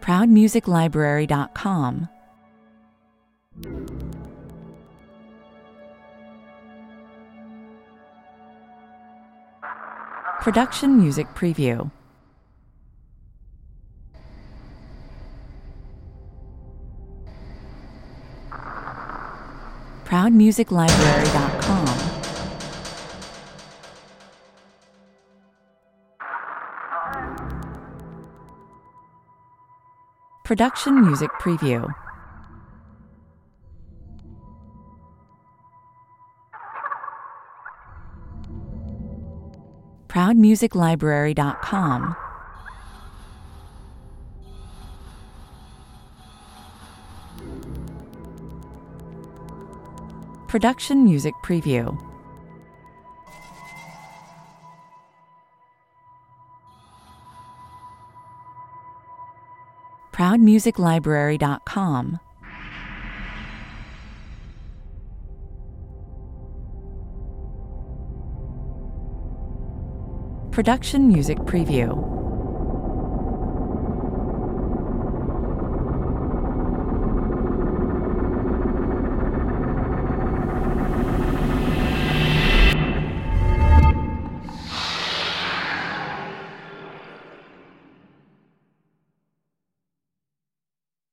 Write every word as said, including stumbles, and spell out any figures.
proud music library dot com. Production Music Preview. proud music library dot com. Production Music Preview. proud music library dot com. Production Music Preview. proud music library dot com. Production Music Preview.